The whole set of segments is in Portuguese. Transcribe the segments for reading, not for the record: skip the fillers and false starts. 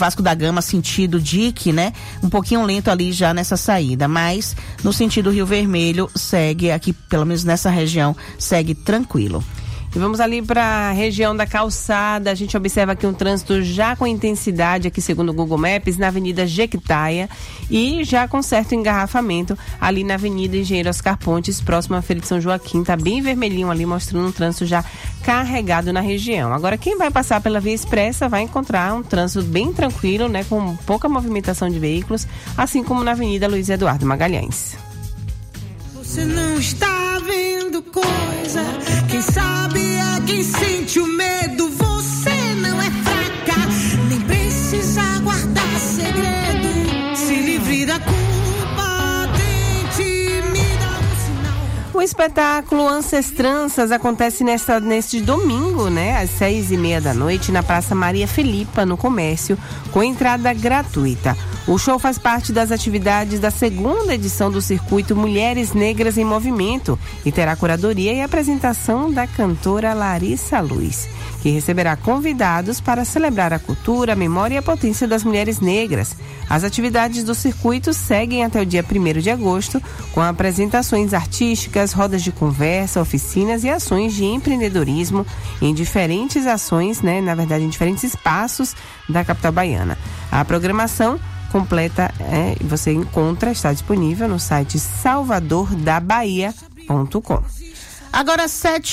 Vasco da Gama, sentido Dique, né? Um pouquinho lento ali já nessa saída, mas no sentido Rio Vermelho segue aqui, pelo menos nessa região, segue tranquilo. E vamos ali para a região da Calçada. A gente observa aqui um trânsito já com intensidade, aqui segundo o Google Maps, na Avenida Jequitaia e já com certo engarrafamento ali na Avenida Engenheiro Oscar Pontes, próximo à Feira de São Joaquim. Tá bem vermelhinho ali, mostrando um trânsito já carregado na região. Agora, quem vai passar pela Via Expressa vai encontrar um trânsito bem tranquilo, né, com pouca movimentação de veículos, assim como na Avenida Luiz Eduardo Magalhães. Você não está vendo coisa, quem sabe é quem sente o medo. Você não é fraca, nem precisa guardar segredo. Se livre da culpa, tente me dar um sinal. O espetáculo Ancestranças acontece neste domingo, né, às 6:30 da noite, na Praça Maria Filipa, no Comércio, com entrada gratuita. O show faz parte das atividades da segunda edição do circuito Mulheres Negras em Movimento e terá curadoria e apresentação da cantora Larissa Luz, que receberá convidados para celebrar a cultura, a memória e a potência das mulheres negras. As atividades do circuito seguem até o dia 1º de agosto, com apresentações artísticas, rodas de conversa, oficinas e ações de empreendedorismo em diferentes ações, né, em diferentes espaços da capital baiana. A programação completa você está disponível no site salvadordabahia.com. Agora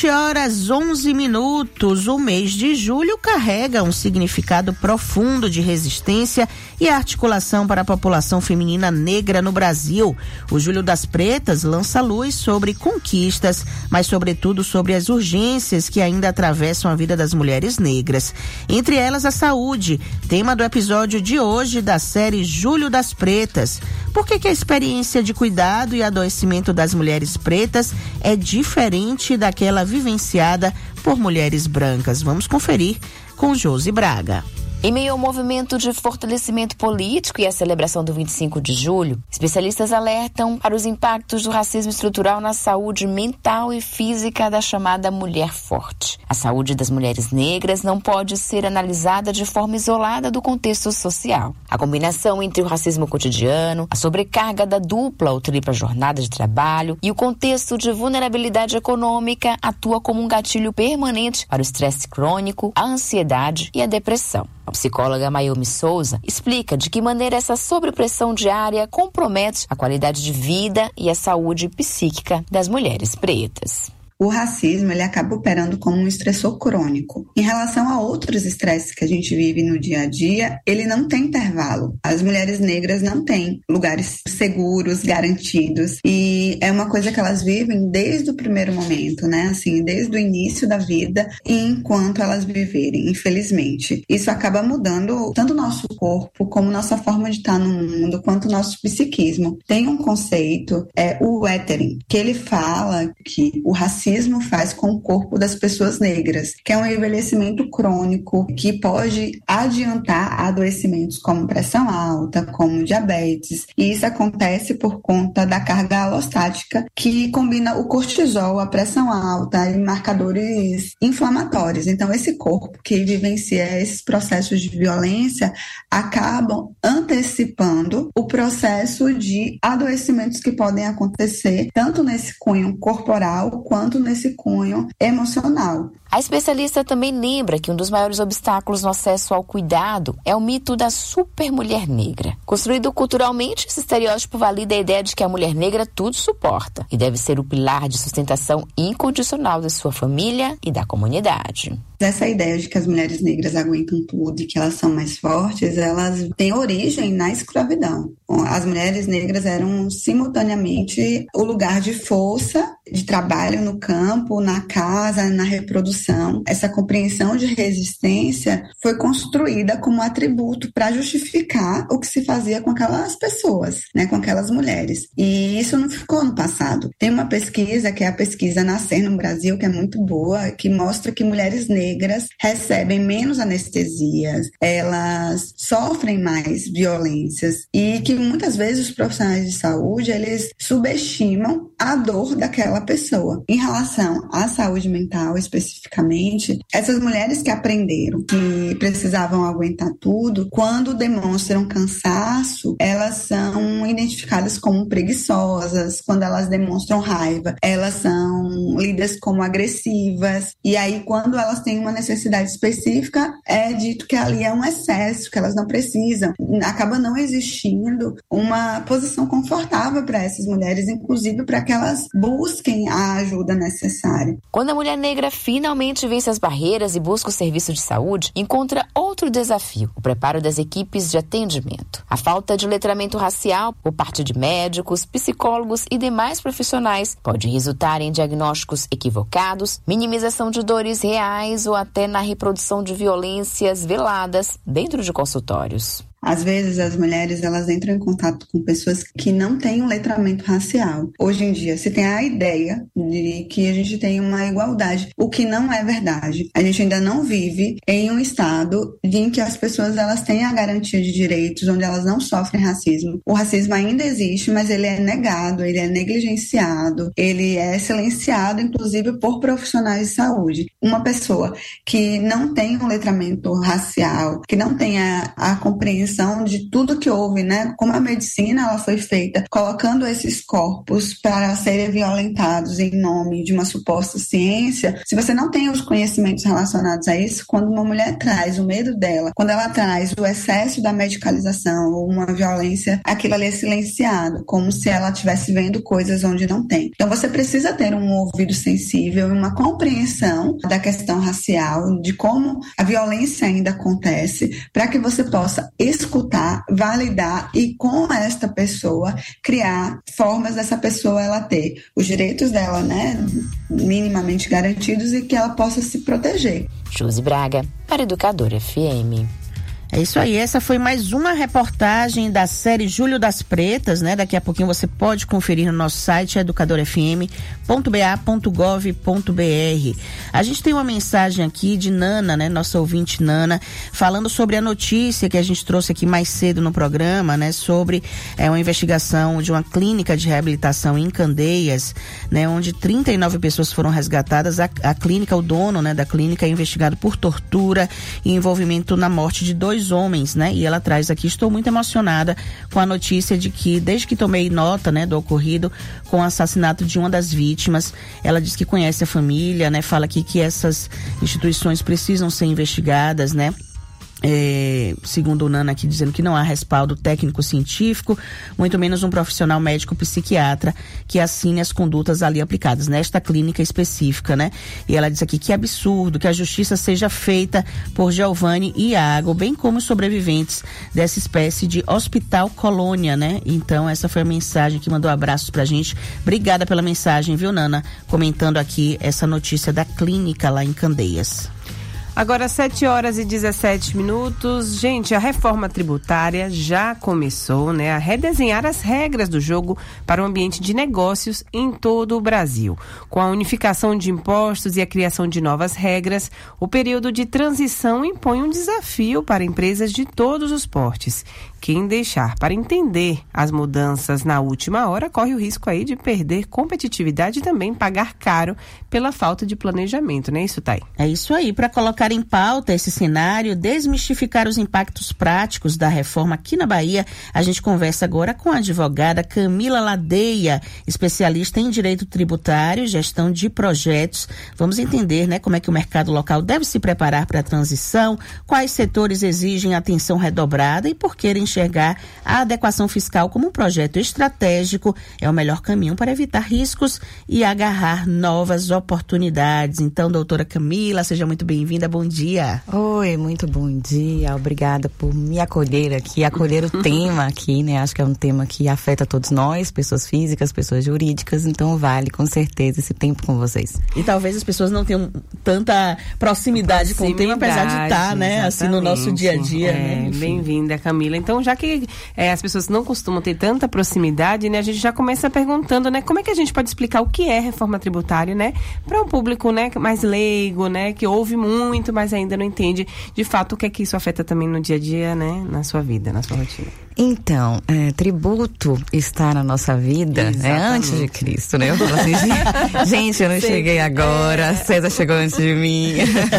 7h11. O mês de julho carrega um significado profundo de resistência e articulação para a população feminina negra no Brasil. O Julho das Pretas lança luz sobre conquistas, mas sobretudo sobre as urgências que ainda atravessam a vida das mulheres negras. Entre elas a saúde, tema do episódio de hoje da série Julho das Pretas. Por que a experiência de cuidado e adoecimento das mulheres pretas é diferente daquela vivenciada por mulheres brancas? Vamos conferir com Josi Braga. Em meio ao movimento de fortalecimento político e a celebração do 25 de julho, especialistas alertam para os impactos do racismo estrutural na saúde mental e física da chamada mulher forte. A saúde das mulheres negras não pode ser analisada de forma isolada do contexto social. A combinação entre o racismo cotidiano, a sobrecarga da dupla ou tripla jornada de trabalho e o contexto de vulnerabilidade econômica atua como um gatilho permanente para o estresse crônico, a ansiedade e a depressão. A psicóloga Mayumi Souza explica de que maneira essa sobrepressão diária compromete a qualidade de vida e a saúde psíquica das mulheres pretas. O racismo, ele acaba operando como um estressor crônico. Em relação a outros estresses que a gente vive no dia a dia, ele não tem intervalo. As mulheres negras não têm lugares seguros, garantidos. E é uma coisa que elas vivem desde o primeiro momento, né? Assim, desde o início da vida, enquanto elas viverem, infelizmente. Isso acaba mudando tanto o nosso corpo, como nossa forma de estar no mundo, quanto o nosso psiquismo. Tem um conceito, o Wethering, que ele fala que o racismo faz com o corpo das pessoas negras, que é um envelhecimento crônico que pode adiantar adoecimentos como pressão alta, como diabetes, e isso acontece por conta da carga alostática que combina o cortisol, a pressão alta e marcadores inflamatórios. Então esse corpo que vivencia esses processos de violência acabam antecipando o processo de adoecimentos que podem acontecer tanto nesse cunho corporal quanto nesse cunho emocional. A especialista também lembra que um dos maiores obstáculos no acesso ao cuidado é o mito da supermulher negra. Construído culturalmente, esse estereótipo valida a ideia de que a mulher negra tudo suporta e deve ser o pilar de sustentação incondicional de sua família e da comunidade. Essa ideia de que as mulheres negras aguentam tudo e que elas são mais fortes, elas têm origem na escravidão. As mulheres negras eram simultaneamente o lugar de força, de trabalho no campo, na casa, na reprodução. Essa compreensão de resistência foi construída como atributo para justificar o que se fazia com aquelas pessoas, né, com aquelas mulheres. E isso não ficou no passado. Tem uma pesquisa, que é a pesquisa Nascer no Brasil, que é muito boa, que mostra que mulheres negras negras recebem menos anestesias, elas sofrem mais violências e que muitas vezes os profissionais de saúde, eles subestimam a dor daquela pessoa. Em relação à saúde mental especificamente, essas mulheres que aprenderam que precisavam aguentar tudo, quando demonstram cansaço, elas são identificadas como preguiçosas. Quando elas demonstram raiva, elas são lidas como agressivas. E aí, quando elas têm uma necessidade específica, é dito que ali é um excesso, que elas não precisam. Acaba não existindo uma posição confortável para essas mulheres, inclusive para que elas busquem a ajuda necessária. Quando a mulher negra finalmente vence as barreiras e busca o serviço de saúde, encontra outro desafio: o preparo das equipes de atendimento. A falta de letramento racial por parte de médicos, psicólogos e demais profissionais pode resultar em diagnósticos equivocados, minimização de dores reais ou até na reprodução de violências veladas dentro de consultórios. Às vezes as mulheres elas entram em contato com pessoas que não têm um letramento racial. Hoje em dia se tem a ideia de que a gente tem uma igualdade, o que não é verdade. A gente ainda não vive em um estado em que as pessoas elas têm a garantia de direitos, onde elas não sofrem racismo. O racismo ainda existe, mas ele é negado, ele é negligenciado, ele é silenciado, inclusive por profissionais de saúde. Uma pessoa que não tem um letramento racial, que não tem a compreensão de tudo que houve, né? Como a medicina ela foi feita, colocando esses corpos para serem violentados em nome de uma suposta ciência. Se você não tem os conhecimentos relacionados a isso, quando uma mulher traz o medo dela, quando ela traz o excesso da medicalização ou uma violência, aquilo ali é silenciado, como se ela estivesse vendo coisas onde não tem. Então você precisa ter um ouvido sensível e uma compreensão da questão racial, de como a violência ainda acontece, para que você possa escutar, validar e com esta pessoa criar formas dessa pessoa ela ter os direitos dela, né, minimamente garantidos e que ela possa se proteger. Josi Braga, para Educadora FM. É isso aí, essa foi mais uma reportagem da série Julho das Pretas, né? Daqui a pouquinho você pode conferir no nosso site educadorfm.ba.gov.br. A gente tem uma mensagem aqui de Nana, né? Nossa ouvinte Nana, falando sobre a notícia que a gente trouxe aqui mais cedo no programa, né? Sobre uma investigação de uma clínica de reabilitação em Candeias, né? Onde 39 pessoas foram resgatadas. A clínica, o dono, né, da clínica é investigado por tortura e envolvimento na morte de 2 homens, né? E ela traz aqui: estou muito emocionada com a notícia de que, desde que tomei nota, né, do ocorrido com o assassinato de uma das vítimas, ela diz que conhece a família, né? Fala aqui que essas instituições precisam ser investigadas, né? Segundo o Nana aqui, dizendo que não há respaldo técnico-científico, muito menos um profissional médico-psiquiatra que assine as condutas ali aplicadas nesta clínica específica, né? E ela diz aqui que absurdo que a justiça seja feita por Giovanni e Iago, bem como os sobreviventes dessa espécie de hospital colônia, né? Então essa foi a mensagem que mandou abraços pra gente. Obrigada pela mensagem, viu, Nana? Comentando aqui essa notícia da clínica lá em Candeias. Agora 7h17. Gente, a reforma tributária já começou, né, a redesenhar as regras do jogo para o ambiente de negócios em todo o Brasil. Com a unificação de impostos e a criação de novas regras, o período de transição impõe um desafio para empresas de todos os portes. Quem deixar para entender as mudanças na última hora corre o risco aí de perder competitividade e também pagar caro pela falta de planejamento, não é isso, Thay? É isso aí. Para colocar em pauta esse cenário, desmistificar os impactos práticos da reforma aqui na Bahia, a gente conversa agora com a advogada Camila Ladeia, especialista em direito tributário e gestão de projetos. Vamos entender, né, como é que o mercado local deve se preparar para a transição, quais setores exigem atenção redobrada e por que enxergar a adequação fiscal como um projeto estratégico é o melhor caminho para evitar riscos e agarrar novas oportunidades. Então, doutora Camila, seja muito bem-vinda, bom dia. Oi, muito bom dia, obrigada por me acolher aqui, acolher o tema aqui, né? Acho que é um tema que afeta todos nós, pessoas físicas, pessoas jurídicas, então vale com certeza esse tempo com vocês. E talvez as pessoas não tenham tanta proximidade com o tema, apesar de estar, né, assim, no nosso dia a dia. Né? Bem-vinda, Camila. Então, já que as pessoas não costumam ter tanta proximidade, né, a gente já começa perguntando, né, como é que a gente pode explicar o que é reforma tributária, né, para um público, né, mais leigo, né, que ouve muito muito, mas ainda não entende de fato o que é que isso afeta também no dia a dia, né? Na sua vida, na sua rotina. Então, tributo está na nossa vida antes de Cristo, né? Eu falo assim, gente, eu não cheguei agora, César chegou antes de mim.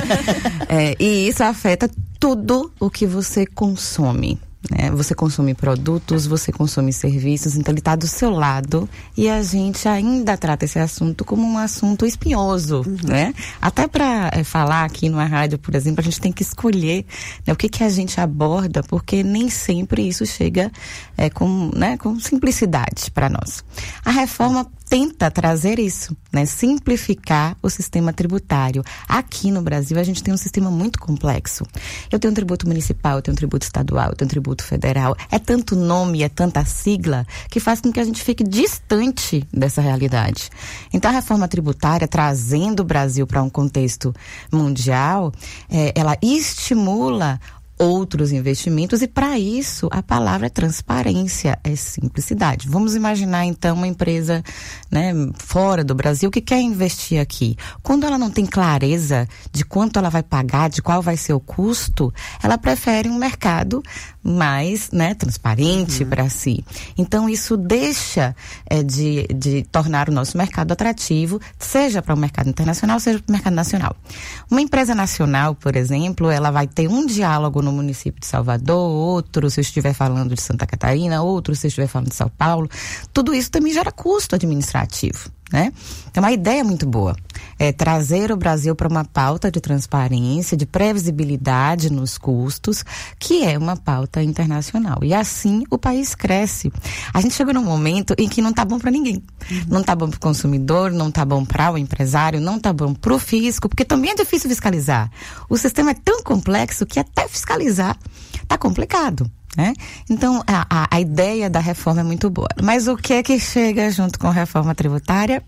E isso afeta tudo o que você consome. Você consome produtos, você consome serviços, então ele está do seu lado e a gente ainda trata esse assunto como um assunto espinhoso, né? Até para falar aqui numa rádio, por exemplo, a gente tem que escolher, né, o que a gente aborda, porque nem sempre isso chega com simplicidade para nós. A reforma tenta trazer isso, né? Simplificar o sistema tributário. Aqui no Brasil a gente tem um sistema muito complexo. Eu tenho um tributo municipal, eu tenho um tributo estadual, eu tenho um tributo federal. É tanto nome, é tanta sigla, que faz com que a gente fique distante dessa realidade. Então a reforma tributária, trazendo o Brasil para um contexto mundial, ela estimula outros investimentos e para isso a palavra é transparência, é simplicidade. Vamos imaginar então uma empresa, né, fora do Brasil que quer investir aqui. Quando ela não tem clareza de quanto ela vai pagar, de qual vai ser o custo, ela prefere um mercado mais, né, transparente para si. Então isso deixa de tornar o nosso mercado atrativo, seja para o mercado internacional, seja para o mercado nacional. Uma empresa nacional, por exemplo, ela vai ter um diálogo no município de Salvador, outro se eu estiver falando de Santa Catarina, outro se eu estiver falando de São Paulo. Tudo isso também gera custo administrativo, né? Então a ideia é muito boa, é trazer o Brasil para uma pauta de transparência, de previsibilidade nos custos, que é uma pauta internacional. E assim o país cresce. A gente chegou num momento em que não tá bom para ninguém. Não tá bom para o consumidor, não tá bom para o empresário, não tá bom para o fisco, porque também é difícil fiscalizar. O sistema é tão complexo que até fiscalizar tá complicado, né? Então, a ideia da reforma é muito boa. Mas o que é que chega junto com a reforma tributária?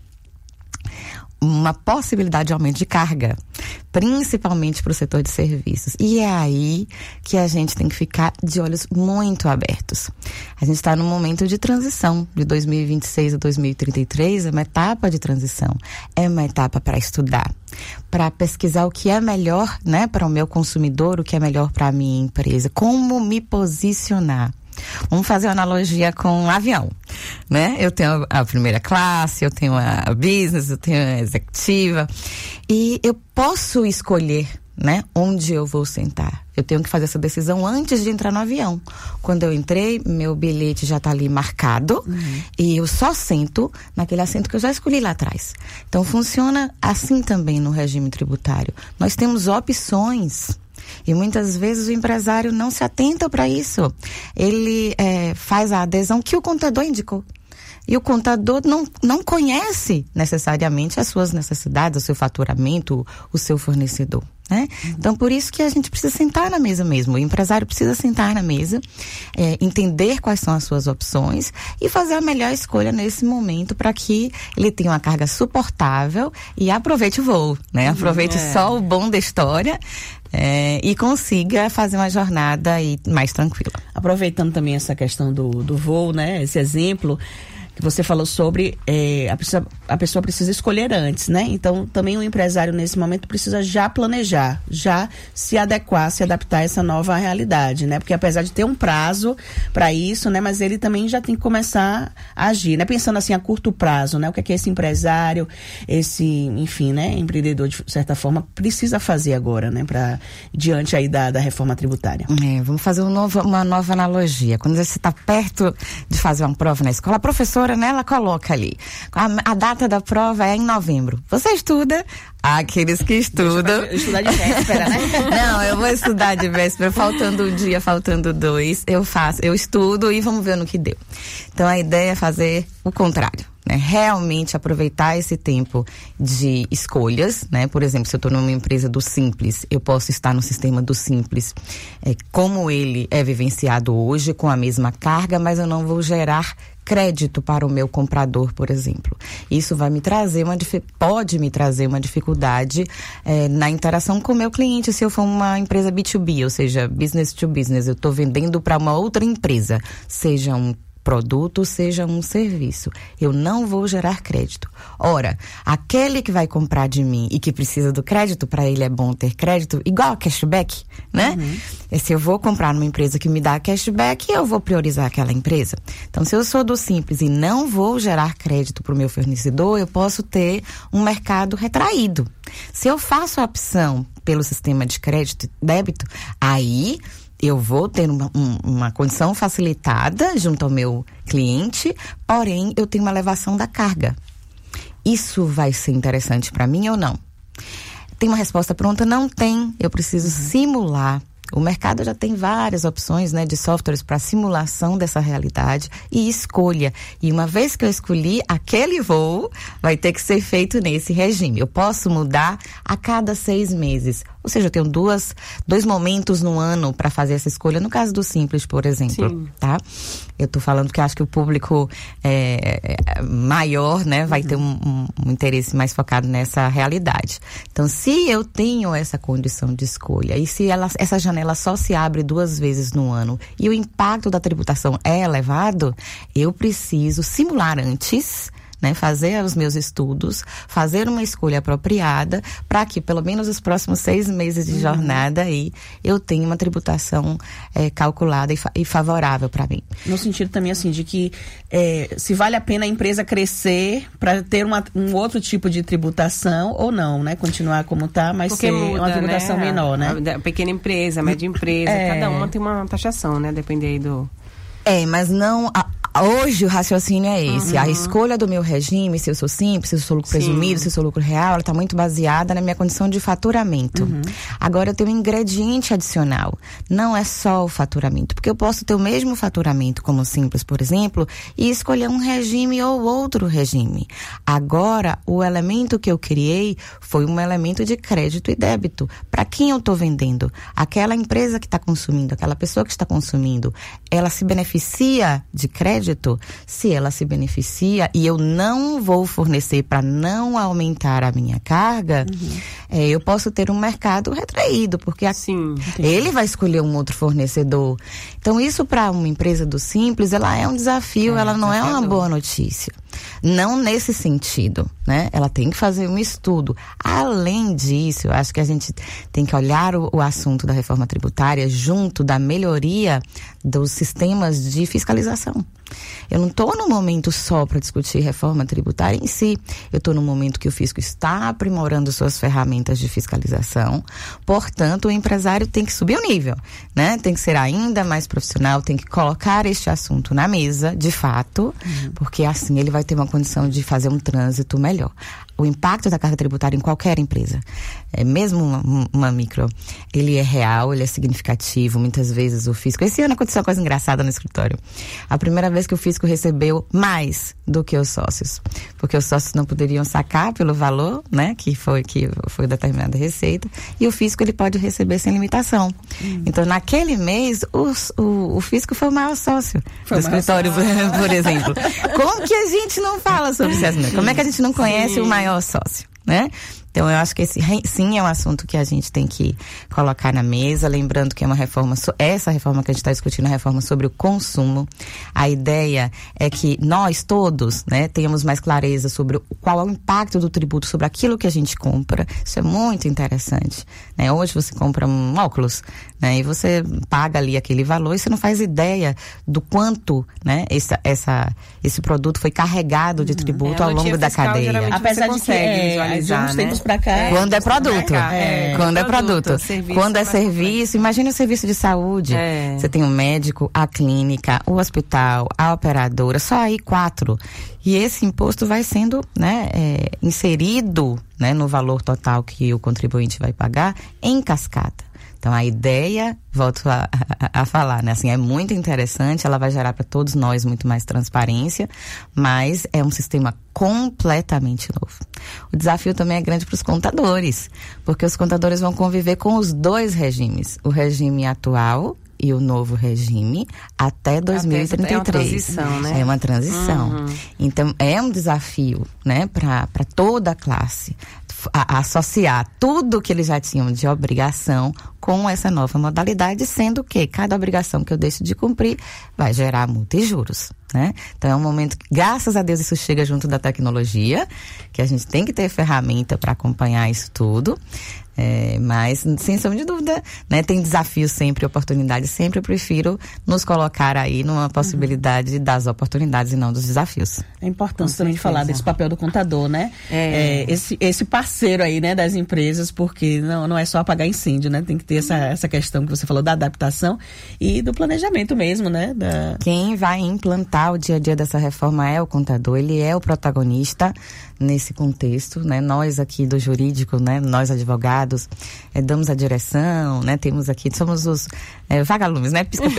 Uma possibilidade de aumento de carga, principalmente para o setor de serviços. E é aí que a gente tem que ficar de olhos muito abertos. A gente está num momento de transição, de 2026 a 2033, é uma etapa de transição, é uma etapa para estudar, para pesquisar o que é melhor, né, para o meu consumidor, o que é melhor para a minha empresa, como me posicionar. Vamos fazer uma analogia com um avião, né? Eu tenho a primeira classe, eu tenho a business, eu tenho a executiva e eu posso escolher, né, onde eu vou sentar. Eu tenho que fazer essa decisão antes de entrar no avião. Quando eu entrei, meu bilhete já está ali marcado e eu só sento naquele assento que eu já escolhi lá atrás. Então funciona assim também no regime tributário. Nós temos opções. E muitas vezes o empresário não se atenta para isso. Ele faz a adesão que o contador indicou. E o contador não conhece necessariamente as suas necessidades, o seu faturamento, o seu fornecedor, né? Então, por isso que a gente precisa sentar na mesa mesmo. O empresário precisa sentar na mesa, entender quais são as suas opções e fazer a melhor escolha nesse momento para que ele tenha uma carga suportável e aproveite o voo, né? Aproveite só o bom da história. E consiga fazer uma jornada aí mais tranquila. Aproveitando também essa questão do voo, né? Esse exemplo que você falou sobre, a pessoa precisa escolher antes, né? Então, também o empresário, nesse momento, precisa já planejar, já se adequar, se adaptar a essa nova realidade, né? Porque apesar de ter um prazo para isso, né? Mas ele também já tem que começar a agir, né? Pensando assim, a curto prazo, né? O que é que esse empresário, enfim, né? Empreendedor, de certa forma, precisa fazer agora, né? Diante aí da reforma tributária. Vamos fazer uma nova analogia. Quando você está perto de fazer uma prova na escola, a professora, né, ela coloca ali. A data da prova é em novembro. Você estuda? Aqueles que estudam. Estudar de véspera, né? Não, eu vou estudar de véspera, faltando um dia, faltando dois. Eu estudo e vamos ver no que deu. Então a ideia é fazer o contrário, né? Realmente aproveitar esse tempo de escolhas, né? Por exemplo, se eu estou numa empresa do Simples, eu posso estar no sistema do Simples, como ele é vivenciado hoje, com a mesma carga, mas eu não vou gerar crédito para o meu comprador, por exemplo. Isso vai pode me trazer uma dificuldade na interação com o meu cliente, se eu for uma empresa B2B, ou seja, business to business. Eu estou vendendo para uma outra empresa, seja um produto, seja um serviço. Eu não vou gerar crédito. Ora, aquele que vai comprar de mim e que precisa do crédito, para ele é bom ter crédito, igual a cashback, né? Se eu vou comprar numa empresa que me dá cashback, eu vou priorizar aquela empresa. Então, se eu sou do Simples e não vou gerar crédito para o meu fornecedor, eu posso ter um mercado retraído. Se eu faço a opção pelo sistema de crédito e débito, aí eu vou ter uma condição facilitada junto ao meu cliente, porém eu tenho uma elevação da carga. Isso vai ser interessante para mim ou não? Tem uma resposta pronta? Não tem. Eu preciso simular. O mercado já tem várias opções, né, de softwares para simulação dessa realidade e escolha. E uma vez que eu escolhi, aquele voo vai ter que ser feito nesse regime. Eu posso mudar a cada 6 meses. Ou seja, eu tenho dois momentos no ano para fazer essa escolha. No caso do Simples, por exemplo, Sim. tá? Eu tô falando que acho que o público maior, né, vai ter um interesse mais focado nessa realidade. Então, se eu tenho essa condição de escolha e se essa janela só se abre 2 vezes no ano e o impacto da tributação é elevado, eu preciso simular antes, né, fazer os meus estudos, fazer uma escolha apropriada para que pelo menos os próximos 6 meses de jornada aí eu tenha uma tributação calculada e favorável para mim. No sentido também assim de que se vale a pena a empresa crescer para ter um outro tipo de tributação ou não, né? Continuar como está, mas porque ser muda, uma tributação, né, menor, né? A pequena empresa, a média empresa, cada uma tem uma taxação, né? Depende aí do... mas não... Hoje o raciocínio é esse. A escolha do meu regime, se eu sou simples, se eu sou lucro presumido, se eu sou lucro real, ela está muito baseada na minha condição de faturamento. Agora eu tenho um ingrediente adicional. Não é só o faturamento. Porque eu posso ter o mesmo faturamento como simples, por exemplo, e escolher um regime ou outro regime. Agora, o elemento que eu criei foi um elemento de crédito e débito. Para quem eu estou vendendo? Aquela empresa que está consumindo, aquela pessoa que está consumindo, ela se beneficia de crédito? Se ela se beneficia e eu não vou fornecer para não aumentar a minha carga, eu posso ter um mercado retraído, porque ele vai escolher um outro fornecedor. Então, isso para uma empresa do Simples, ela é um desafio, ela não é uma boa notícia. Não nesse sentido, né? Ela tem que fazer um estudo. Além disso, eu acho que a gente tem que olhar o assunto da reforma tributária junto da melhoria dos sistemas de fiscalização. Eu não estou no momento só para discutir reforma tributária em si. Eu estou no momento que o fisco está aprimorando suas ferramentas de fiscalização. Portanto, o empresário tem que subir o nível, né? Tem que ser ainda mais profissional, tem que colocar este assunto na mesa, de fato, porque assim ele vai ter uma condição de fazer um trânsito melhor. O impacto da carga tributária em qualquer empresa, mesmo uma micro, ele é real, ele é significativo. Muitas vezes o fisco... Esse ano aconteceu uma coisa engraçada no escritório. A primeira vez que o fisco recebeu mais do que os sócios. Porque os sócios não poderiam sacar pelo valor, né, que foi determinada receita. E o fisco, ele pode receber sem limitação. Então, naquele mês, o fisco foi o maior sócio do escritório, por exemplo. Como que a gente não fala sobre isso? Como é que a gente não conhece o maior sócio, né? Então, eu acho que esse sim é um assunto que a gente tem que colocar na mesa, lembrando que é uma reforma, essa reforma que a gente está discutindo é uma reforma sobre o consumo. A ideia é que nós todos, né, tenhamos mais clareza sobre qual é o impacto do tributo sobre aquilo que a gente compra. Isso é muito interessante, né? Hoje você compra um óculos, né, e você paga ali aquele valor e você não faz ideia do quanto, né, esse produto foi carregado de tributo ao longo da cadeia. Apesar de que visualizar, né? Pra cá. Quando é produto. Quando é produto. Quando é serviço, imagine o serviço de saúde. Você tem o médico, a clínica, o hospital, a operadora, só aí 4. E esse imposto vai sendo, né, inserido, né, no valor total que o contribuinte vai pagar em cascata. Então, a ideia, volto a falar, né? Assim, é muito interessante, ela vai gerar para todos nós muito mais transparência, mas é um sistema completamente novo. O desafio também é grande para os contadores, porque os contadores vão conviver com os 2 regimes, o regime atual e o novo regime até 2033. É uma transição, né? É uma transição. Então, é um desafio, né, para toda a classe. associar tudo que eles já tinham de obrigação com essa nova modalidade, sendo que cada obrigação que eu deixo de cumprir vai gerar multa e juros, né? Então é um momento que, graças a Deus, isso chega junto da tecnologia, que a gente tem que ter ferramenta para acompanhar isso tudo. Mas, sem sombra de dúvida, né, tem desafios sempre, oportunidades sempre. Eu prefiro nos colocar aí numa possibilidade das oportunidades e não dos desafios. É importante também falar desse papel do contador, né? Esse parceiro aí, né, das empresas, porque não é só apagar incêndio, né? Tem que ter essa questão que você falou da adaptação e do planejamento mesmo, né? Quem vai implantar o dia a dia dessa reforma é o contador, ele é o protagonista nesse contexto, né? Nós aqui do jurídico, né? Nós advogados, damos a direção, né? Temos aqui, somos os vagalumes, né? Pisca.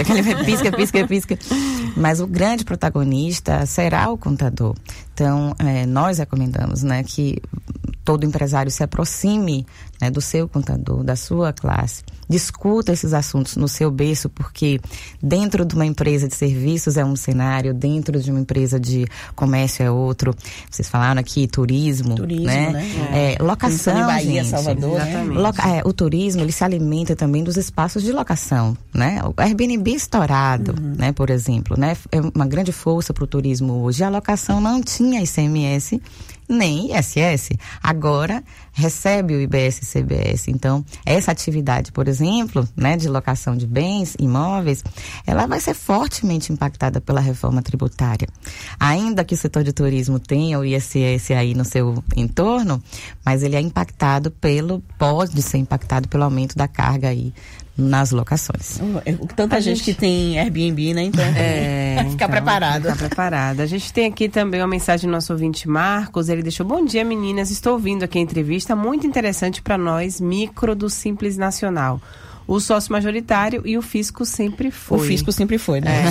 Mas o grande protagonista será o contador. Então, nós recomendamos, né, que todo empresário se aproxime, né, do seu contador, da sua classe, discuta esses assuntos no seu berço, porque dentro de uma empresa de serviços é um cenário, dentro de uma empresa de comércio é outro. Vocês falaram aqui turismo, né? Locação, em Bahia, gente. Salvador, o turismo, ele se alimenta também dos espaços de locação, né? O Airbnb estourado, né, por exemplo, né? É uma grande força para o turismo hoje. A locação não tinha ICMS nem ISS, agora recebe o IBS e CBS. Então, essa atividade, por exemplo, né, de locação de bens, imóveis, ela vai ser fortemente impactada pela reforma tributária. Ainda que o setor de turismo tenha o ISS aí no seu entorno, mas ele é impactado pode ser impactado pelo aumento da carga aí nas locações. Tanta gente que tem Airbnb, né? Então, ficar preparado. Ficar preparado. A gente tem aqui também uma mensagem do nosso ouvinte Marcos. Ele deixou: bom dia, meninas. Estou ouvindo aqui a entrevista muito interessante para nós, micro do Simples Nacional. O sócio majoritário e o fisco sempre foi. O fisco sempre foi, né?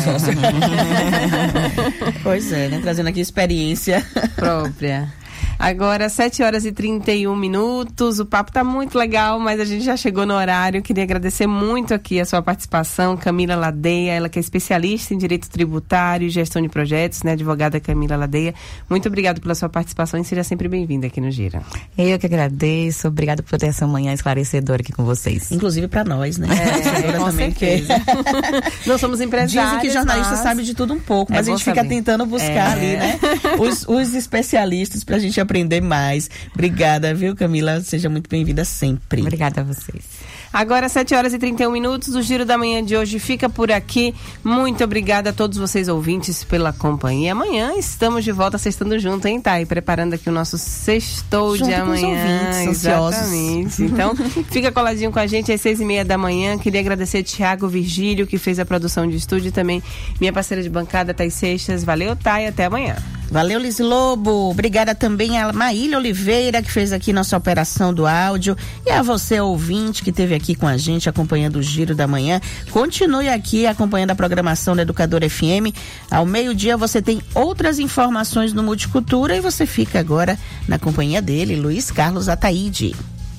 Pois é, né? Trazendo aqui experiência própria. Agora, 7h31. O papo tá muito legal, mas a gente já chegou no horário. Queria agradecer muito aqui a sua participação, Camila Ladeia, ela que é especialista em direito tributário e gestão de projetos, né? Advogada Camila Ladeia. Muito obrigado pela sua participação e seja sempre bem-vinda aqui no Gira. Eu que agradeço. Obrigada por ter essa manhã esclarecedora aqui com vocês. Inclusive para nós, né? Com certeza. Nós somos empresários. Dizem que jornalista sabe de tudo um pouco, mas a gente fica tentando buscar ali, né? Os especialistas pra gente aprender mais. Obrigada, viu, Camila? Seja muito bem-vinda sempre. Obrigada a vocês. Agora, 7h31, o Giro da Manhã de hoje fica por aqui. Muito obrigada a todos vocês ouvintes pela companhia. Amanhã estamos de volta sextando junto, hein, Thay? Preparando aqui o nosso sextou de amanhã. Exatamente. Então, fica coladinho com a gente às 6h30 da manhã. Queria agradecer Thiago Virgílio, que fez a produção de estúdio, e também minha parceira de bancada, Thay Seixas. Valeu, Thay, até amanhã. Valeu, Liz Lobo. Obrigada também a Maília Oliveira, que fez aqui nossa operação do áudio, e a você, ouvinte, que esteve aqui com a gente acompanhando o Giro da Manhã. Continue aqui acompanhando a programação da Educadora FM. Ao meio-dia você tem outras informações no Multicultura e você fica agora na companhia dele, Luiz Carlos Ataíde.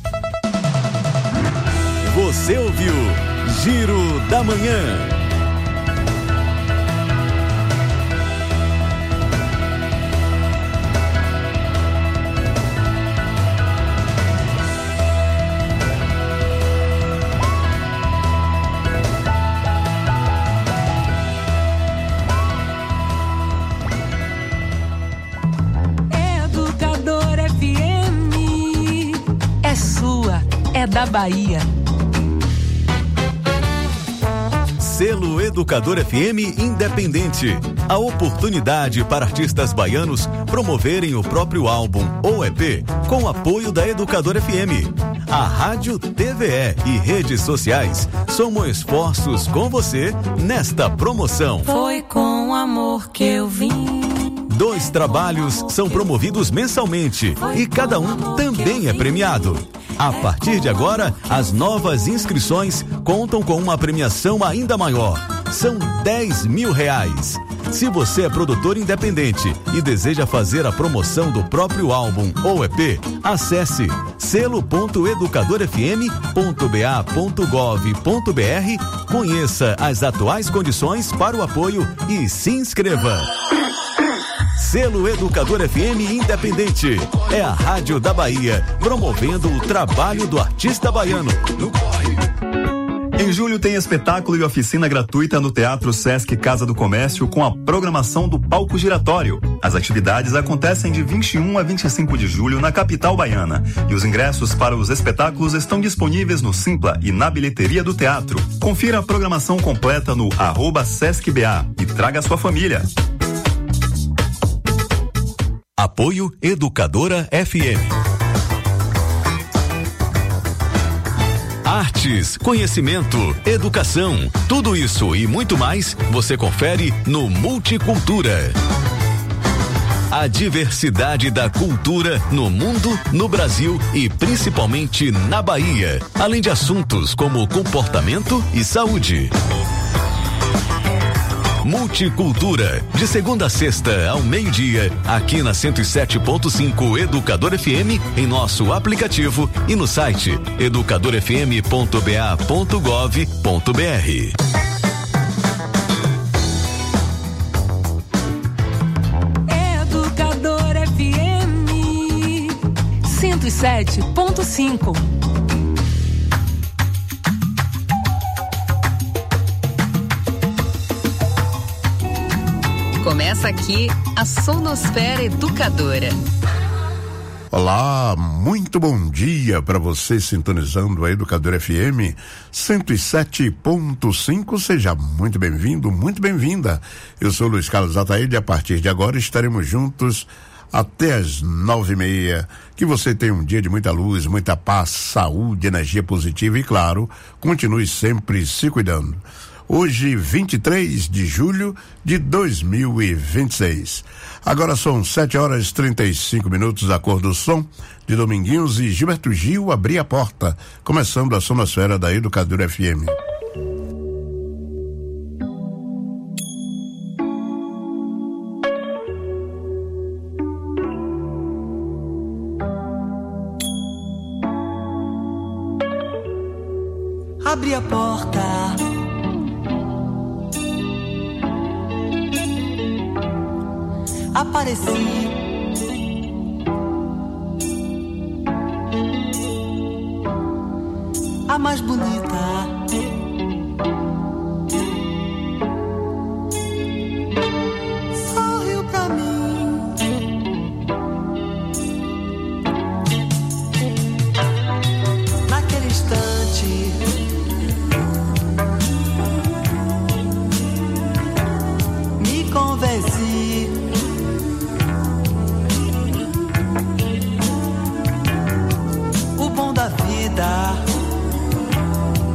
Você ouviu Giro da Manhã. É da Bahia. Selo Educador FM Independente. A oportunidade para artistas baianos promoverem o próprio álbum ou EP com apoio da Educador FM. A Rádio, TVE e redes sociais somam esforços com você nesta promoção. Foi com amor que eu vim. 2 trabalhos são promovidos mensalmente e cada um também é premiado. A partir de agora, as novas inscrições contam com uma premiação ainda maior. São R$10 mil. Se você é produtor independente e deseja fazer a promoção do próprio álbum ou EP, acesse selo.educadorfm.ba.gov.br, conheça as atuais condições para o apoio e se inscreva. Selo Educador FM Independente. É a Rádio da Bahia, promovendo o trabalho do artista baiano. Em julho tem espetáculo e oficina gratuita no Teatro Sesc Casa do Comércio com a programação do Palco Giratório. As atividades acontecem de 21 a 25 de julho na capital baiana e os ingressos para os espetáculos estão disponíveis no Simpla e na bilheteria do teatro. Confira a programação completa no @SescBA e traga sua família. Apoio Educadora FM. Artes, conhecimento, educação, tudo isso e muito mais você confere no Multicultura. A diversidade da cultura no mundo, no Brasil e principalmente na Bahia, além de assuntos como comportamento e saúde. Multicultura, de segunda a sexta ao meio-dia, aqui na 107.5 Educador FM, em nosso aplicativo e no site educadorfm.ba.gov.br. Educador FM 107.5. Começa aqui a Sonosfera Educadora. Olá, muito bom dia para você sintonizando a Educadora FM 107.5. Seja muito bem-vindo, muito bem-vinda. Eu sou Luiz Carlos Ataíde e a partir de agora estaremos juntos até as 9:30. Que você tenha um dia de muita luz, muita paz, saúde, energia positiva e, claro, continue sempre se cuidando. Hoje, 23 de julho de 2026. Agora são 7h35, a cor do som de Dominguinhos e Gilberto Gil abrir a porta, começando a Sonosfera da Educadora FM. Abre a porta. Apareci, a mais bonita, sorriu pra mim. Naquele instante, me convenci. Da vida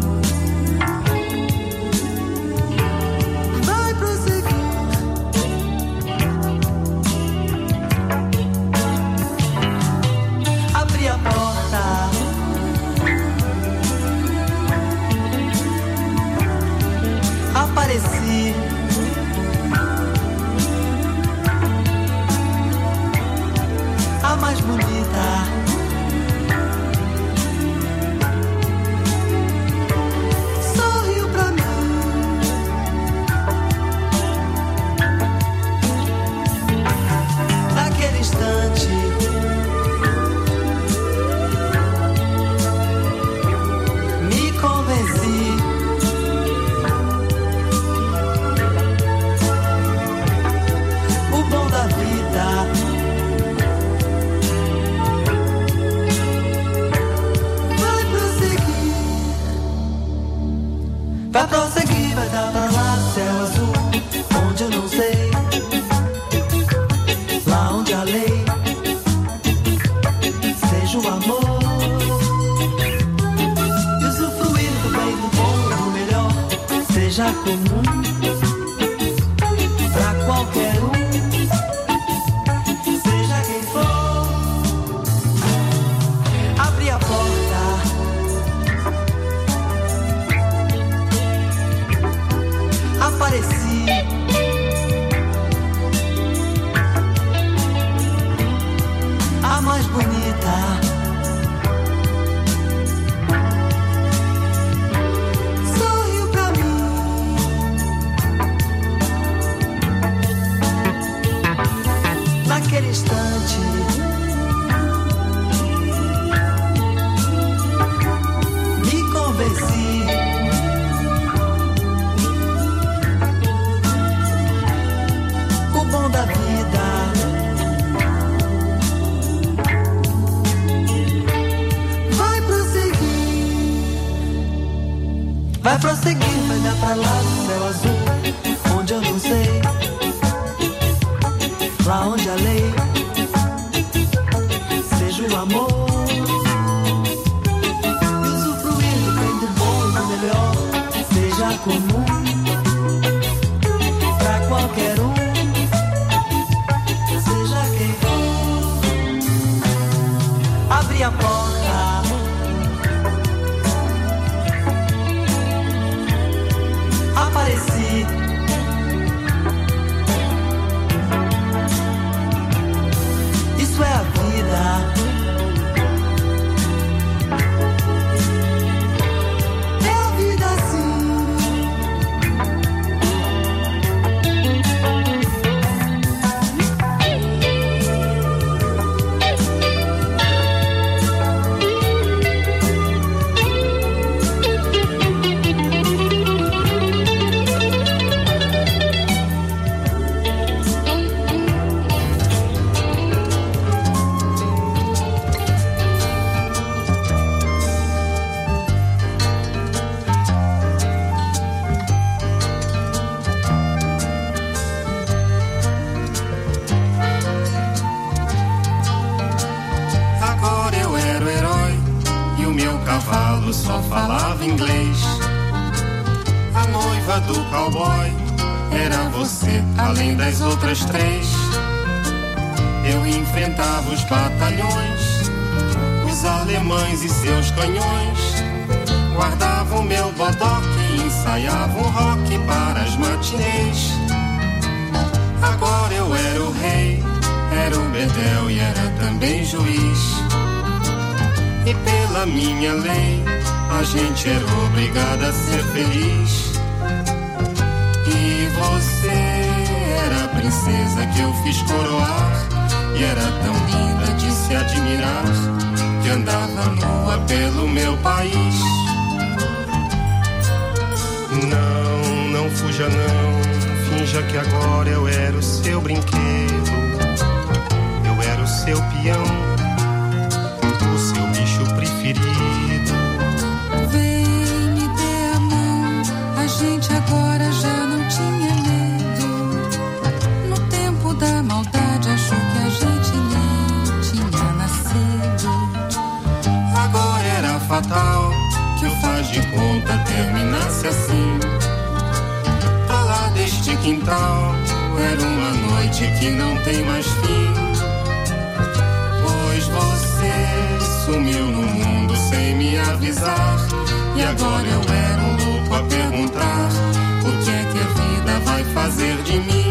naquele instante. Me convenci. O bom da vida vai prosseguir, vai dar pra lá do céu azul, onde eu não sei, lá onde a lei seja o amor, e usufruir do bem, do bom e do melhor, seja comum pra qualquer um, seja quem for. Abre a porta, apareci. Isso é a vida. É a vida assim. Só falava inglês. A noiva do cowboy era você, além das outras três. Eu enfrentava os batalhões, os alemães e seus canhões. Guardava o meu bodoque e ensaiava um rock para as matinês. Agora eu era o rei, era o bedel e era também juiz. E pela minha lei, a gente era obrigada a ser feliz. E você era a princesa que eu fiz coroar. E era tão linda de se admirar, que andava nua pelo meu país. Não, não fuja não, finja que agora eu era o seu brinquedo. Eu era o seu peão, o seu bicho preferido. Vem, me dê a mão, a gente agora já não tinha medo. No tempo da maldade achou que a gente nem tinha nascido. Agora era fatal que o faz de conta terminasse assim. Pra lá deste quintal era uma noite que não tem mais fim. Pois você sumiu no mundo sem me avisar. E agora eu era um louco a perguntar: o que é que a vida vai fazer de mim?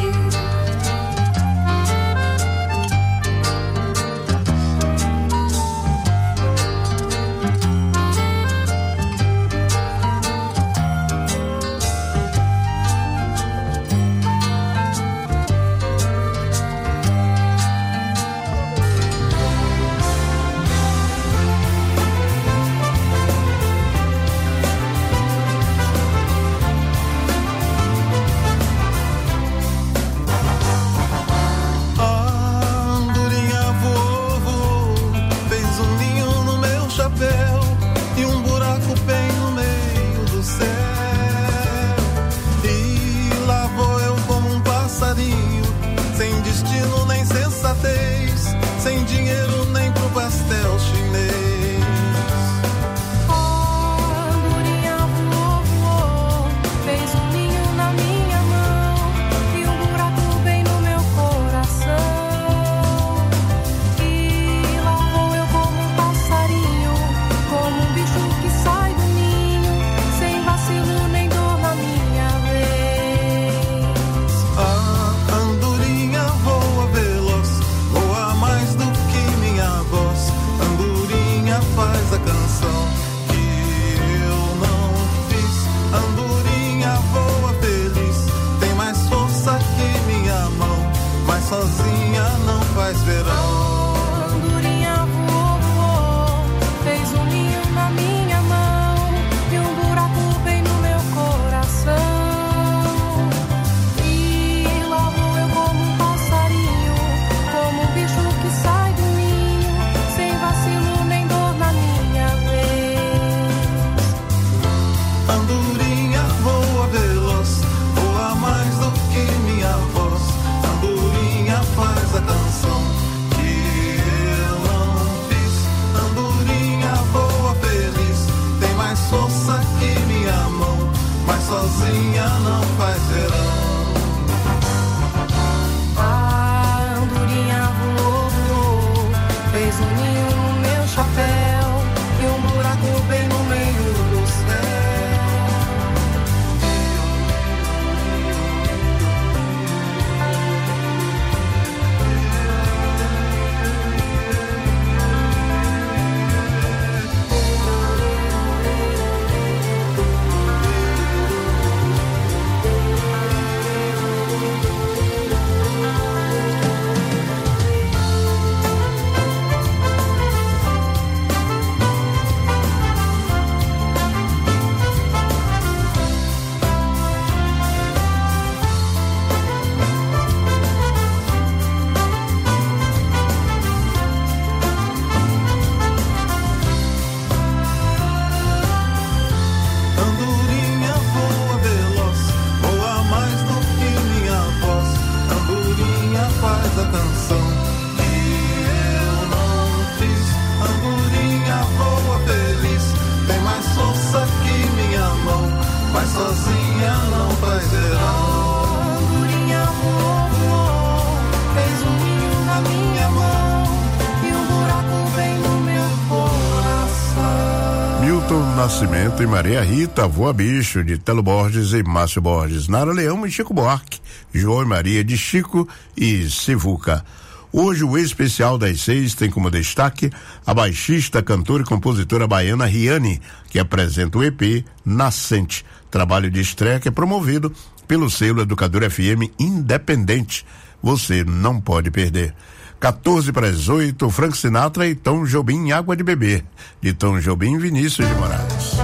Nascimento e Maria Rita, Voa Bicho, de Telo Borges e Márcio Borges. Nara Leão e Chico Buarque, João e Maria, de Chico e Sivuca. Hoje o especial das 6 tem como destaque a baixista, cantora e compositora baiana Riane, que apresenta o EP Nascente, trabalho de estreia que é promovido pelo selo Educador FM Independente. Você não pode perder. 7:45, Frank Sinatra e Tom Jobim, Água de Beber, de Tom Jobim e Vinícius de Moraes.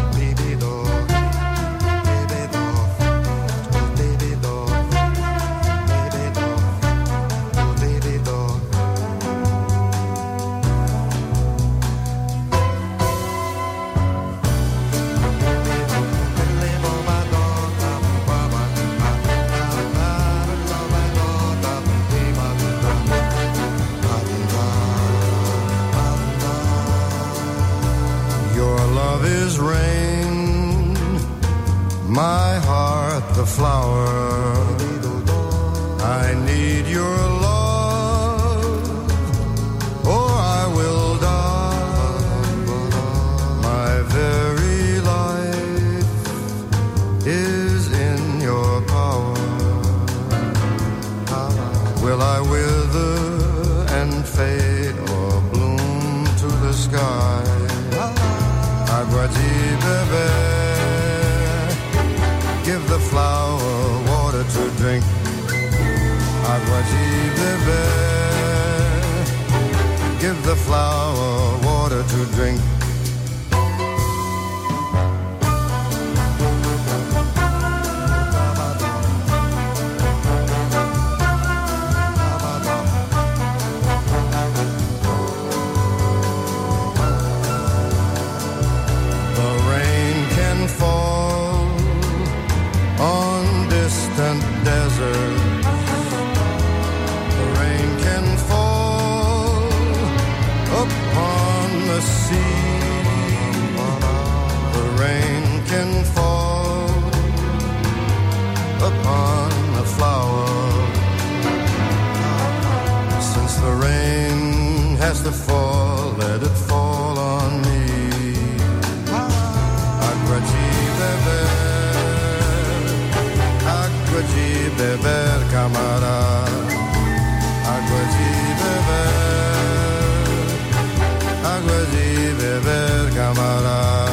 My heart, the flower, I need your love, or I will die. My very life is in your power. Will I wither and fade or bloom to the sky? Agua de beber. Give the flower water to drink. Agua de beber. Give the flower water to drink. The rain can fall on distant deserts. The rain can fall upon the sea. The rain can fall upon the flower. Since the rain has to fall, let it fall on me. Agua de beber, agua de beber, camarada. Agua de beber, agua de beber, camarada.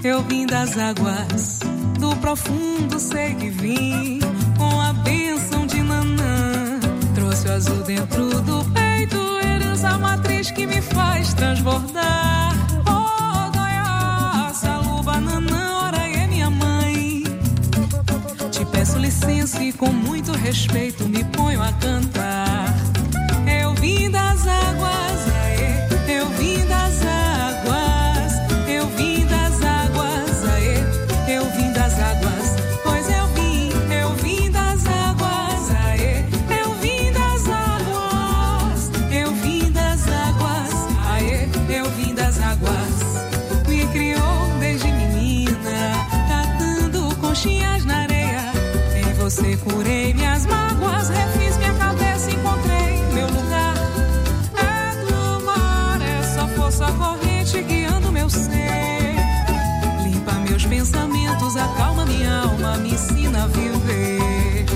eu vim das águas do profundo, sei que vim com a bênção de Nanã. Trouxe o azul dentro do peito, herança matriz que me faz transbordar. Oh, Goiás, Saluba, Nanã, Oraie, minha mãe. Te peço licença e com muito respeito me ponho a cantar. Eu vim das águas, aê, eu vim das águas, eu vim das águas, aê, eu vim das águas, pois eu vim das águas, aê, eu vim das águas, eu vim das águas, aê, eu vim das águas. Me criou desde menina, catando conchinhas na areia. Em você curei minhas mágoas, refiz minha cabeça, encontrei meu lugar. É do mar, é só força corrente guiando meu ser. Limpa meus pensamentos, acalma minha alma, me ensina a viver.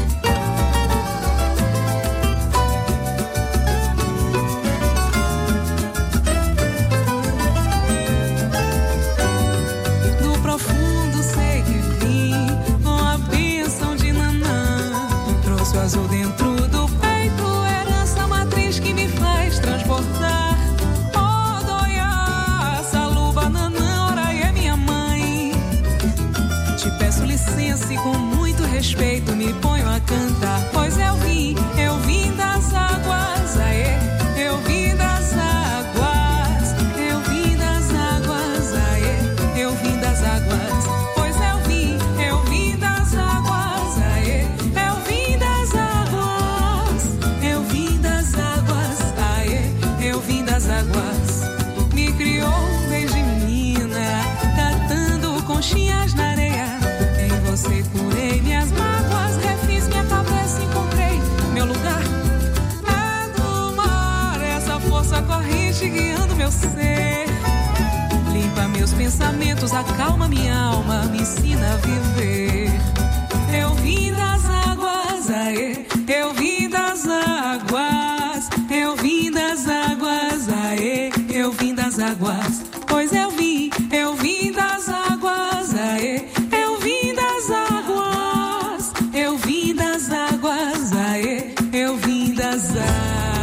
No profundo sei que vim com a bênção de Nanã. Trouxe o azul dentro do peito, herança matriz que me faz transportar. Oh, Goiás, Saluba, Nanã, Oraie, minha mãe. Te peço licença e com muito respeito me ponho a cantar. Pois eu vim das águas, aê, eu vim das águas, eu vim das águas, aê, eu vim das águas. Pois eu vim das águas, aê, eu vim das águas, eu vim das águas, aê, eu vim das águas. Me criou desde menina, catando conchinhas na areia. Em você curei minhas mágoas, refiz minha cabeça, encontrei meu lugar. É do mar, essa força corrente guiando meu ser. Limpa meus pensamentos, acalma minha alma, me ensina a viver. Eu vim das águas, aê, eu vim das águas, eu vim das águas, aê, eu vim das águas. Pois eu vim das águas, aê, eu vim das águas, eu vim das águas, aê, eu vim das águas.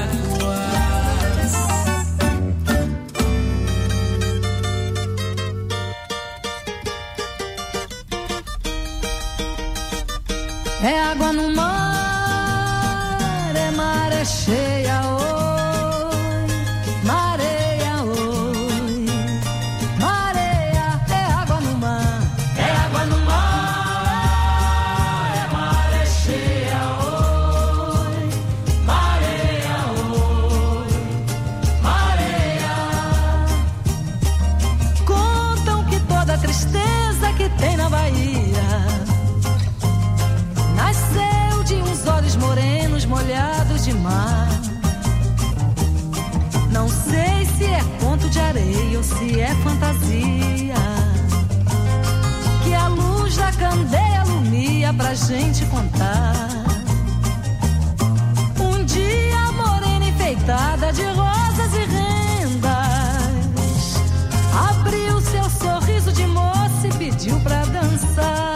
É água no mar, é maré cheia, oi, mareia, oi, mareia, é água no mar, é água no mar, é maré cheia, oi, mareia, oi, mareia. Contam que toda tristeza que tem na Bahia nasceu de uns olhos morenos molhados de mar. Não sei se é conto de areia ou se é fantasia, que a luz da candeia alumia pra gente contar. Um dia a morena enfeitada de rosas e rendas abriu seu sorriso de moça e pediu pra dançar.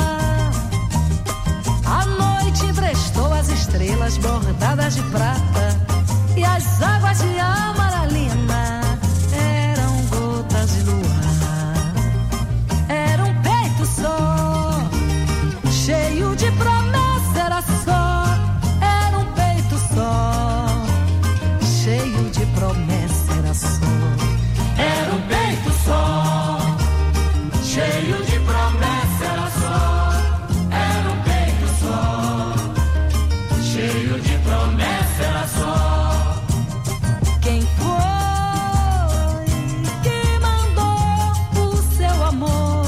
A noite emprestou as estrelas bordadas de prata e as águas de amaralina eram gotas de luar. Era um peito só, cheio de promessa, era só. Era um peito só, cheio de promessa, era só. Era um peito só, cheio de promessa, era só. Cheio de promessa, era só. Quem foi que mandou o seu amor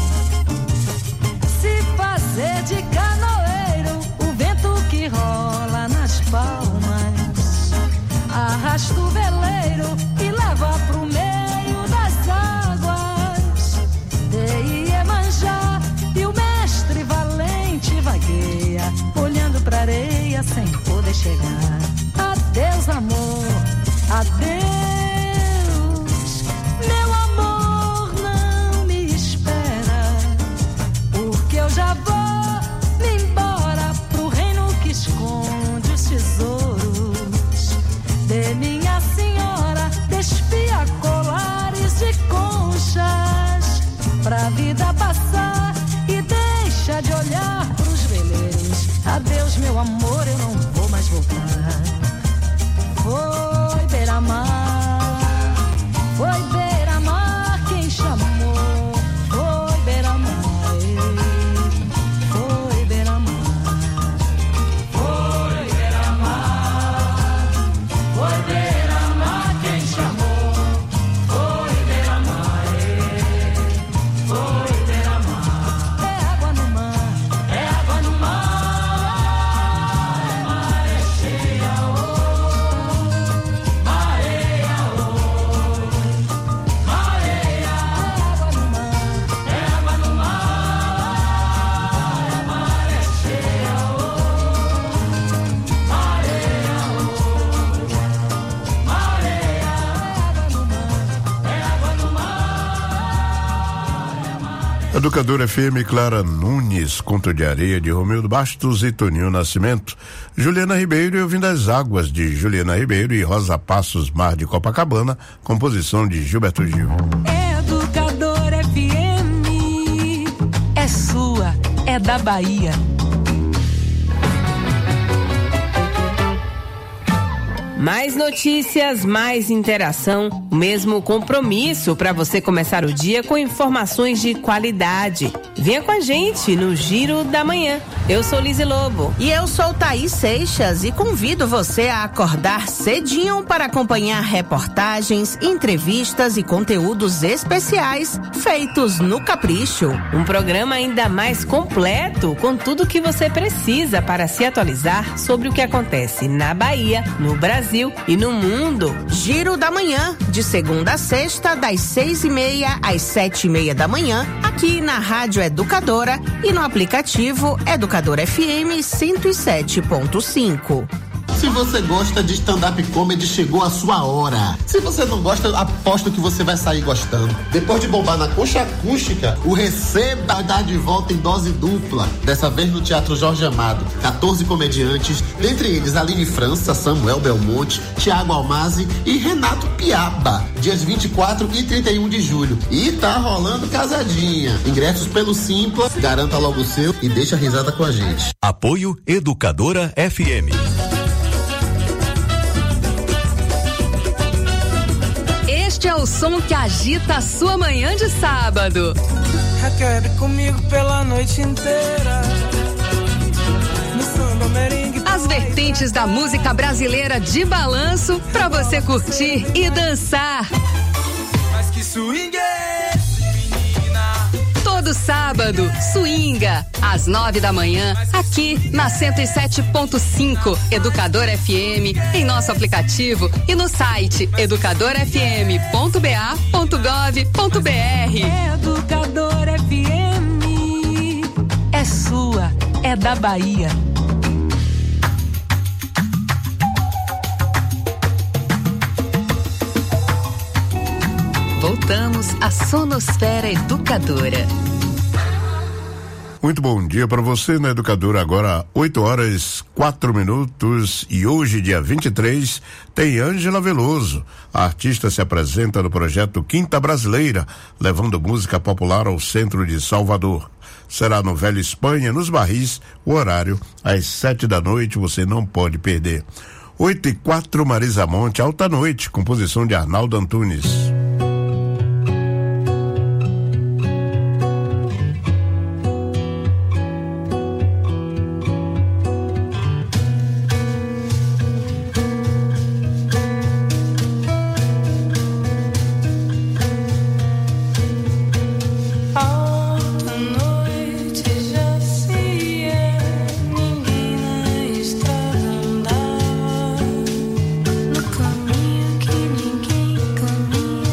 se fazer de canoeiro? O vento que rola nas palmas arrasta o veleiro e leva pro meio das águas de Iemanjá. E o mestre valente vagueia olhando pra areia sem poder chegar. Adeus, amor, adeus. Meu amor não me espera. pra vida passar e deixa de olhar pros veleiros. Adeus, meu amor, eu não vou mais voltar. Foi beira-mar, foi beira-mar quem chamou. Foi beira-mar, foi beira-mar. Foi beira-mar, foi beira-mar quem chamou. Foi beira-mar, foi beira-mar. É água no mar, é água no mar. É maré cheia, mareia, mareia. É água no mar, é maré cheia, mareia, mareia. É água no mar. Educadora FM Clara Nunes, Conto de Areia de Romildo Bastos e Toninho Nascimento. Juliana Ribeiro e Ouvindo as Águas de Juliana Ribeiro e Rosa Passos, Mar de Copacabana, composição de Gilberto Gil. Educadora FM é sua, é da Bahia. Mais notícias, mais interação, o mesmo compromisso para você começar o dia com informações de qualidade. Venha com a gente no Giro da Manhã. Eu sou Lise Lobo. E eu sou Thaís Seixas e convido você a acordar cedinho para acompanhar reportagens, entrevistas e conteúdos especiais feitos no Capricho. Um programa ainda mais completo, com tudo que você precisa para se atualizar sobre o que acontece na Bahia, no Brasil e no mundo. Giro da Manhã, de segunda a sexta, das 6:30 às 7:30 da manhã, aqui na Rádio Educadora e no aplicativo Educadora FM 107.5. Se você gosta de stand-up comedy, chegou a sua hora. Se você não gosta, aposto que você vai sair gostando. Depois de bombar na Concha Acústica, o Receba dá de volta em dose dupla. Dessa vez no Teatro Jorge Amado. 14 comediantes, dentre eles Aline França, Samuel Belmonte, Thiago Almazi e Renato Piaba. Dias 24 e 31 de julho. E tá rolando casadinha. Ingressos pelo Simpla, garanta logo o seu e deixa a risada com a gente. Apoio Educadora FM. Este é o som que agita a sua manhã de sábado. Quer comigo pela noite inteira. No samba, merengue. As vertentes da música brasileira de balanço pra você curtir e dançar. Mas que swing é esse, menina? Todo sábado, swinga, às 9 da manhã, aqui na 107.5 Educadora FM, em nosso aplicativo e no site educadorafm.ba.gov.br. Educadora FM é sua, é da Bahia. Voltamos à Sonosfera Educadora. Muito bom dia para você na Educadora, agora 8h04 e hoje, dia 23, tem Ângela Veloso. A artista se apresenta no projeto Quinta Brasileira, levando música popular ao centro de Salvador. Será no Velho Espanha, nos Barris, o horário às 7 da noite, você não pode perder. 8h04, Marisa Monte, Alta Noite, composição de Arnaldo Antunes. No caminho que ninguém caminha.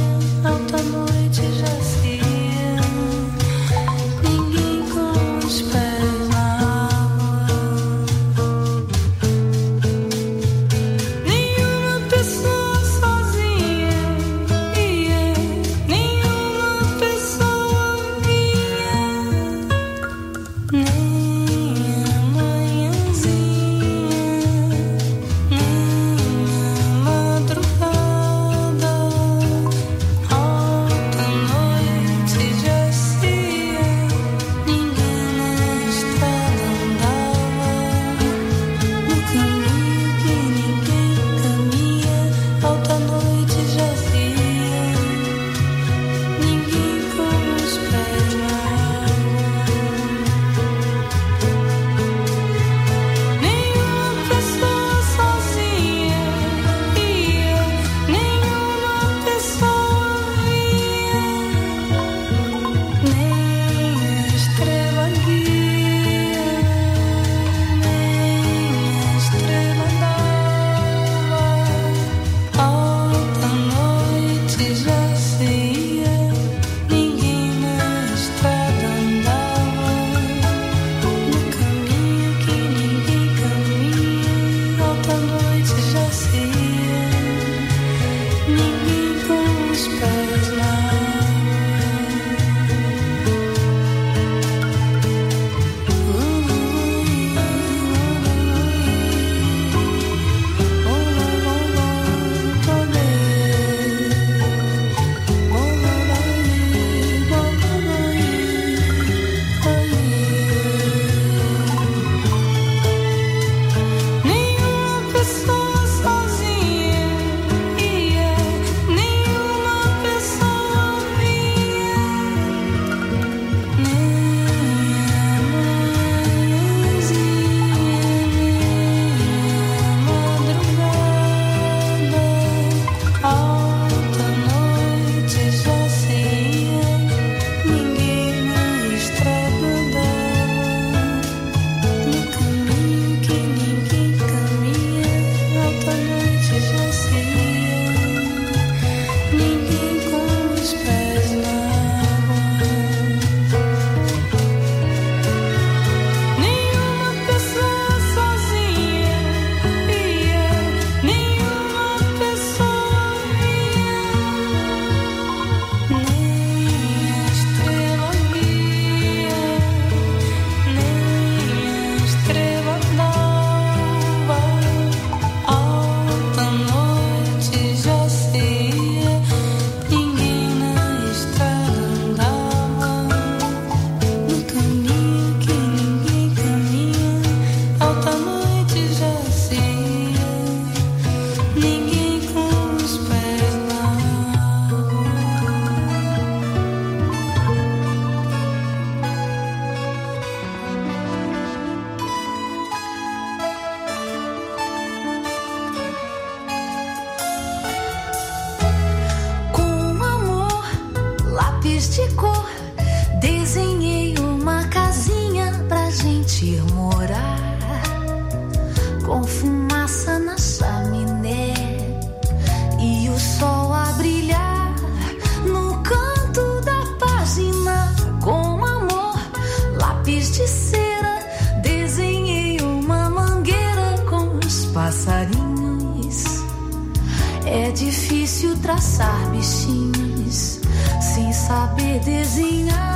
lápis de cera, desenhei uma mangueira com os passarinhos. É difícil traçar bichinhos sem saber desenhar.